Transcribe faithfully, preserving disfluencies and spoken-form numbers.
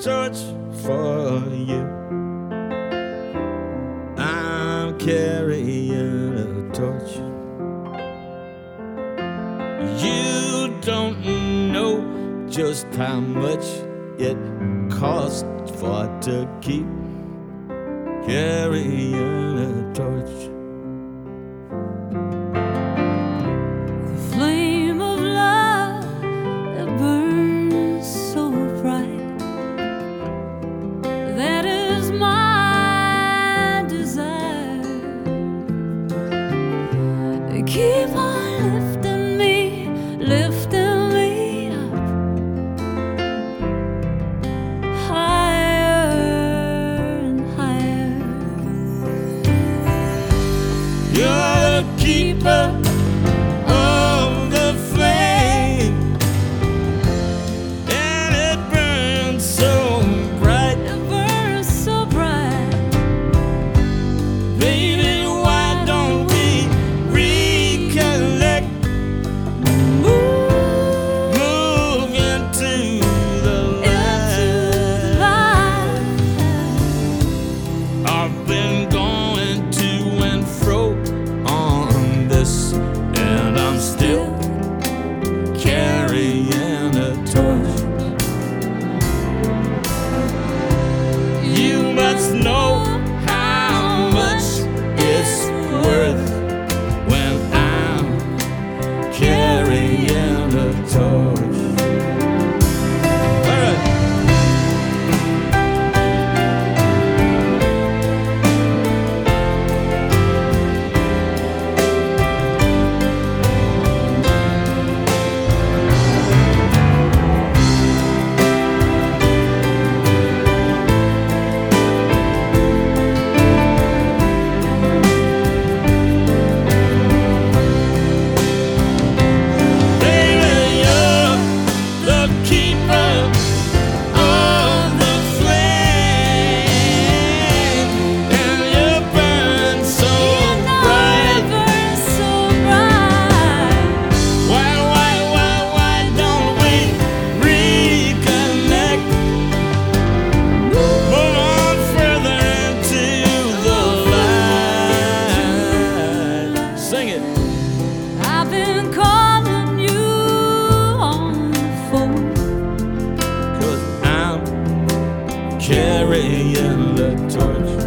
torch for you. I'm carrying a torch. You don't know just how much it costs for to keep carrying a torch. The flame of love that burns so bright, that is my desire. Keep on lifting me, lifting me up, higher and higher. You're the keeper of the flame, and it burns so bright. It burns so bright. Baby, why don't we reconnect? Move Move into the into the light. light. I've been going to and fro on this, and I'm still carrying a torch. You must know how much it's worth when I'm carrying a torch. All right. Baby, you're the keeper of the flame, and you burn so You know it bright. burns so bright. Why, why, why, why don't we reconnect? Move on further into the light. Sing it. I've been calling you on the phone. 'Cause I'm carrying the torch.